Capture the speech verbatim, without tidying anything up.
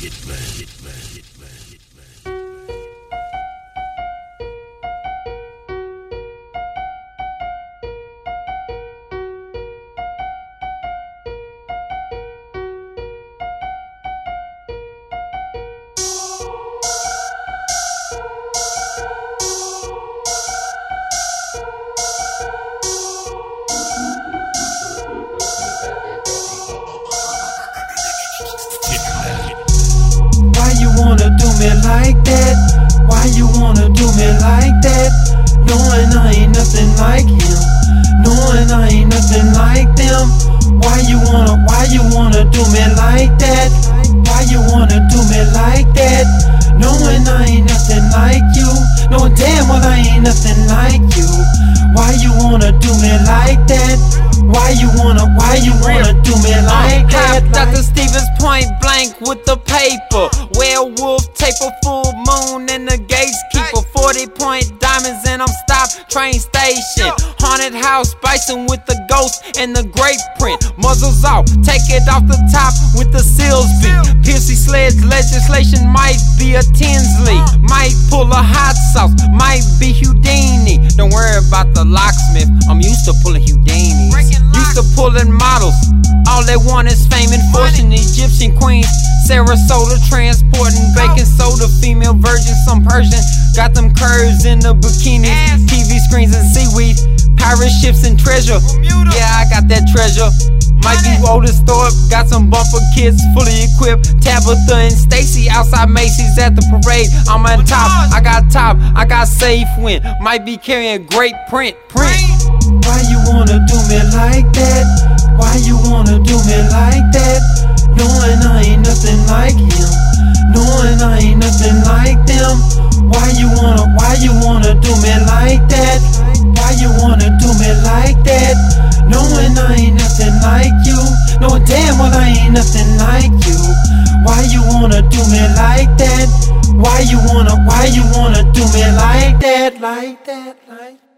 Hitman, Hitman, Hitman, Hitman. Why you wanna do me like that? Why you wanna do me like that? Knowing I ain't nothing like him, knowing I ain't nothing like them. Why you wanna, why you wanna do me like that? Why you wanna do me like that? Knowing I ain't nothing like you, knowing damn well I ain't nothing like you. Why you wanna do me like that? Why you wanna, why you wanna do me like that? Doctor Stevens point blank with the paper. Werewolf tape, a full moon and the gatekeeper. forty point diamonds and I'm stopped. Train station, haunted house, bison with the ghost and the grape print. Muzzles off, take it off the top with the seals beat. Piercy sledge legislation might be a Tinsley, might pull a hot sauce, might be Houdini. Don't worry about the locksmith, I'm used to pulling Houdinis. Used to pulling models, all they want is fame and fortune. Egyptian queens, Sarasota transporting baking soda, female virgin, some Persian. Got them curves in the bikinis, T V screens and seaweed, pirate ships and treasure. Yeah, I got that treasure. Might be Otis Thorpe, got some bumper kits fully equipped. Tabitha and Stacy outside Macy's at the parade. I'm on top, I got top, I got safe win. Might be carrying great print, print. Why you wanna do me like that? Why you wanna do me like that? Knowing I ain't nothing like him, knowing I ain't nothing like them. Why you wanna, why you wanna do me like that? Why you wanna do me like that? Knowing I ain't nothing like you, knowing damn well I ain't nothing like you. Why you wanna do me like that? Why you wanna, why you wanna do me like that, like that, like that?